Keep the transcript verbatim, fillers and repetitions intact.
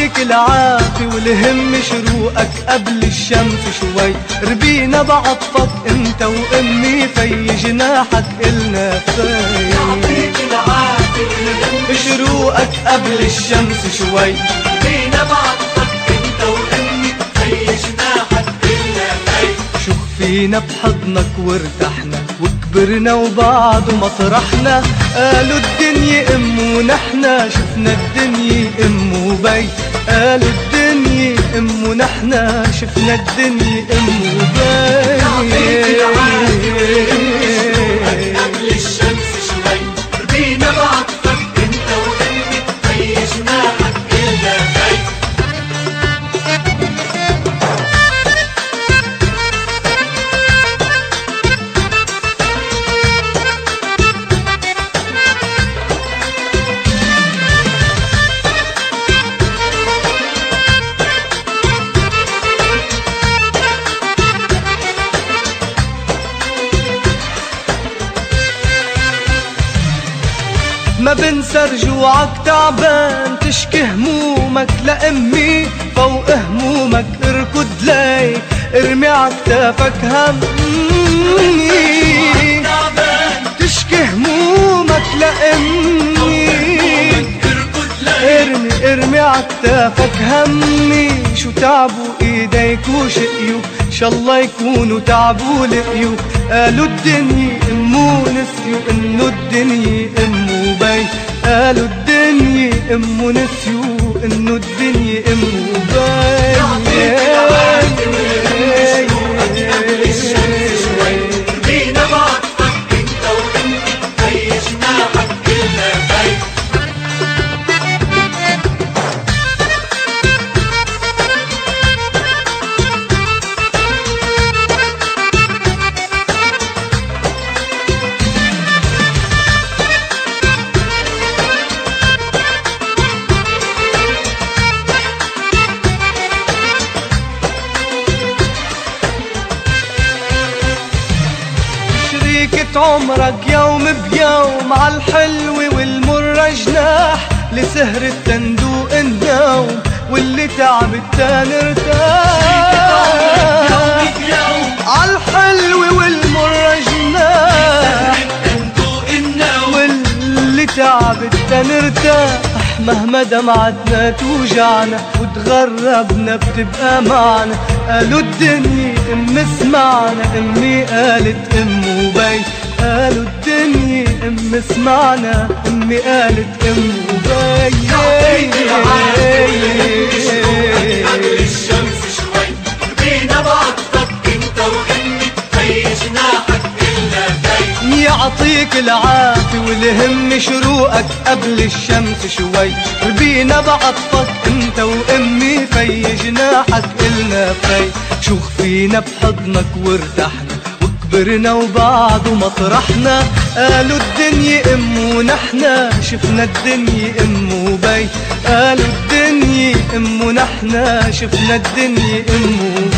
يعطيك العافية والهم شروقك قبل الشمس شوي. ربينا بعطفك انت وامي في جناحك النا في. يعطيك العافية والهم شروقك قبل الشمس شوي. ربينا بعطفك انت وامي في جناحك النا في. شوف فينا بحضنك وارتحنا وكبرنا وبعد مطرحنا. قالوا الدنيا ام ونحنا شفنا الدنيا ام وبي. قالوا الدنيا ام ونحنا شفنا الدنيا ام وبي. يعطيك العافية قبل الشمس شوي. ربينا بعطفك انت وامي في جناحك النا في. ما بنسى رجوعك تعبان تشكي همومك لأمي. فوق همومك اركض لي ارمي عكتافك همي. تشكي همومك لأمي ارمي ارمي عكتافك همي. شو تعبوا ايديك وشقيوا ان شاء الله يكونوا تعبوا لقيوا. قالوا الدنيا امو نسيوا انه الدنيا امو بي. قالوا الدنيا امو نسيوا انه الدنيا امو بي. ربينا بعطفك انت وامي في جناحك النا في. شريكة عمرك يوم بيوم عالحلو والمرة جناح. لسهر التندوق النوم واللي تعب التاني ارتاح. عالحلو والمرة جناح واللي تعب التاني ارتاح. مهما دمعتنا توجعنا وتغربنا بتبقى معنا. قالوا الدنيا ام اسمعنا امي قالت ام وبي. قالوا الدنيا ام اسمعنا امي قالت ام وبي. يعطيك العافية قبل الشمس شوي. ربينا بعطفك انت وامي في جناحك النا في. يعطيك العافية والهم شروقك قبل الشمس شوي. ربينا بعطفك انت وامي في جناحك النا في. شوخ فينا بحضنك وارتحنا وكبرنا وبعد مطرحنا. قالوا الدنيا ام ونحنا شفنا الدنيا ام وبي. قالوا الدنيا ام ونحنا شفنا الدنيا ام وبي.